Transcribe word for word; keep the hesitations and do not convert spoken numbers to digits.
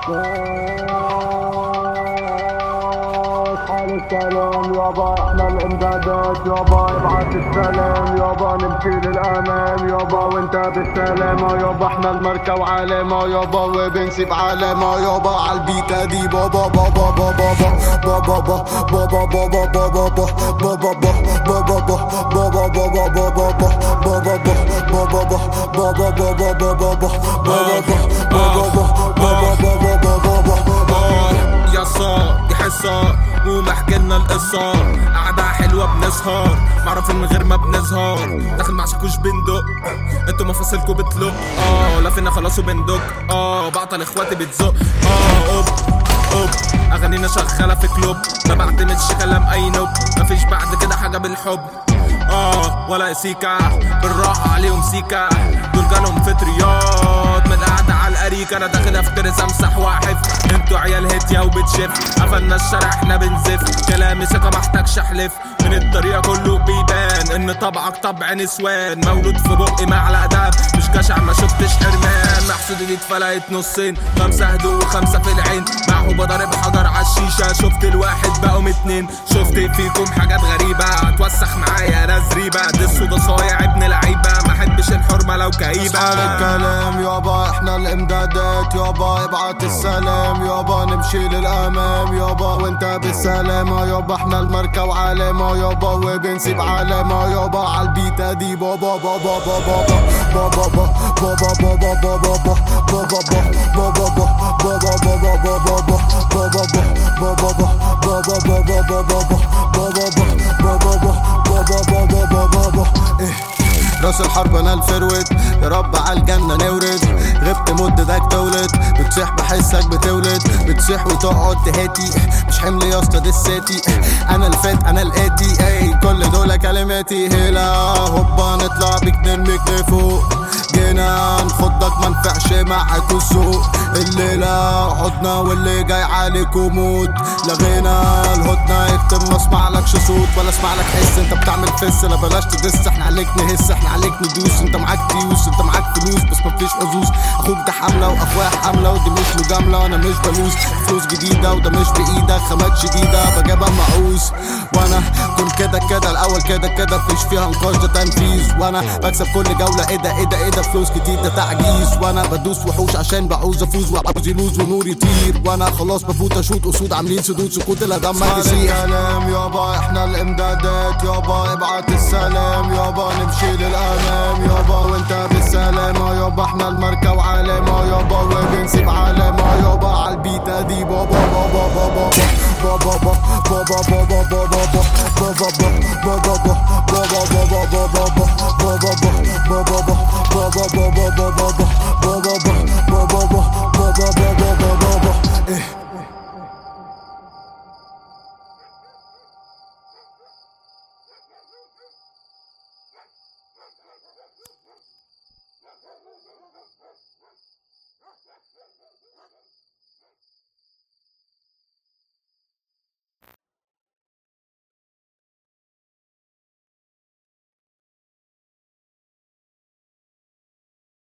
حال السلام يابا، احنا الامدادات يابا، ابعت السلام يابا، نمشي للامام يابا وانت بالسلامة يابا، احنا الماركة وعلامة يابا وبنسيب علامة يابا عالبيتا دي بابا بابا بابا بابا بابا بابا بابا بابا بابا بابا يا صار يحسار ومحكيلنا القصة، قعدة حلوة بنسهر، معرف من غير ما بنظهر، داخل مع شاكوش بندق، انتوا مفاصلكوا بتلق، اه لفينا خلاص وبندق، اه بعطل اخواتي بتزق، اه اوب اوب اغانينا شغالة في كلوب، ما بعتمدش كلام اي نوب، مفيش بعد كده حاجة بالحب، اه ولا سيكا بالراحة عليهم سيكا، دول جالهم فطريات من قاعدة على الاريك، انا داخل افترس امسح واحف، انتوا عيال هتيا وبتشف، قفلنا الشارع احنا بنزف، كلامي ثقة محتاجش احلف، من الطريقة كله بيبان ان طبعك طبع نسوان، مولود في بقي معلقة دهب، مش جشع ما شفتش حرمان، محسود ايدي اتفلقت نصين، خمسة هدوء وخمسة في العين، معه بضرب حجر عالشيشة، شفت الواحد بقوا اتنين، شفت فيكم حاجات غريبة، هتوسخ معايا انا زريبة، دسو ده صايع ابن لعيبة، ما احبش الحرمة لو كئيبة. حال الكلام يابا، احنا الامدادات يابا، ابعت السلام يابا، نمشي للامام يابا وانت بالسلامة يابا، احنا الماركة وعلامة يابا وبنسيب علامة يابا عالبيتا دي بابا بابا بابا بابا بابا بابا بابا بابا راس الحرب انا الفروت، يا رب عالجنة نورد، غبت مدة داك تولد، بتصيح بحسك بتولد، بتصيح وتقعد تهاتي، مش حمل يا اسطى دي الساتي، انا الفات انا الاتي، اي كل دول كلماتي، هلا هوبا نطلع بيك نرميك لفوق، جينا نخضك منفعش معاك السوق، الليلة حضنا واللي جاي عليك وموت، لغينا الهدنة اكتب ما اسمعلكش صوت ولا اسمعلك حس، انت بتعمل فس لا بلاش تدس، احنا عليك نهس احنا عليك ندوس، انت معاك فلوس انت معاك فلوس بس مفيش حظوظ، اخوك ده حملة واخويا حملة ودي مش مجاملة وانا مش بلوز، فلوس جديدة وده مش بايدك، خامات شديدة بجيبها معوز، وانا كنت كده كده الاول كده كده مفيش فيها نقاش ده تنفيذ، وانا بكسب كل جولة ايه ده ايه ده ايه ده فلوس كتير ده تعجيز، وانا بدوس وحوش عشان بعوز افوز وعاوز يلوز ونور يطير، وانا خلاص بفوت اشوط اسود عاملين سدود سكوت الا دمك يسيح. الكلام يابا، احنا الامدادات يابا، ابعت السلام يابا، نمشي للامام يابا وانت بالسلامة يابا، احنا الماركة وعلامة يابا وبنسيب علامة يابا عالبيتا دي بابا بابا بابا بابا بابا بابا بابا بابا بابا بابا بابا بابا